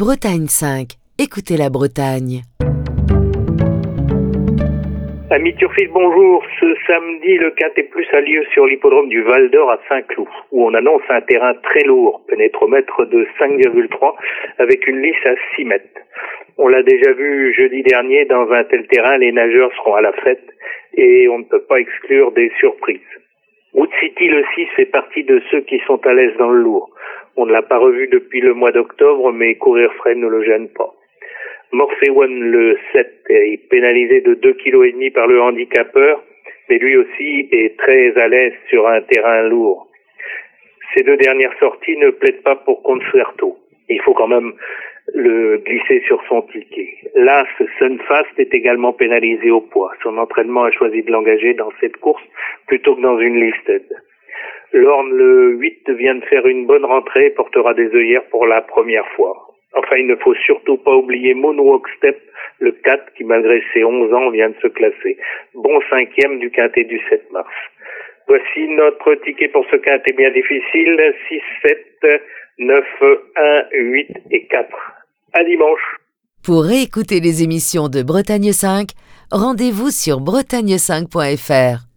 Bretagne 5. Écoutez la Bretagne. Amis Turfis, bonjour. Ce samedi, le Quintet Plus a lieu sur l'hippodrome du Val d'Or à Saint-Cloud, où on annonce un terrain très lourd, pénétromètre de 5,3, avec une lisse à 6 mètres. On l'a déjà vu jeudi dernier, dans un tel terrain, les nageurs seront à la fête, et on ne peut pas exclure des surprises. Wood City, le 6, fait partie de ceux qui sont à l'aise dans le lourd. On ne l'a pas revu depuis le mois d'octobre, mais courir frais ne le gêne pas. Morphe One, le 7, est pénalisé de 2,5 kg par le handicapeur, mais lui aussi est très à l'aise sur un terrain lourd. Ces deux dernières sorties ne plaident pas pour Concerto. Il faut quand même le glisser sur son ticket. L'As Sunfast est également pénalisé au poids. Son entraînement a choisi de l'engager dans cette course plutôt que dans une listed. L'Orne, le 8, vient de faire une bonne rentrée et portera des œillères pour la première fois. Enfin, il ne faut surtout pas oublier Moonwalk Step, le 4, qui malgré ses 11 ans vient de se classer. Bon 5e du Quintet du 7 mars. Voici notre ticket pour ce Quintet bien difficile, 6, 7, 9, 1, 8 et 4. À dimanche. Pour réécouter les émissions de Bretagne 5, rendez-vous sur bretagne5.fr.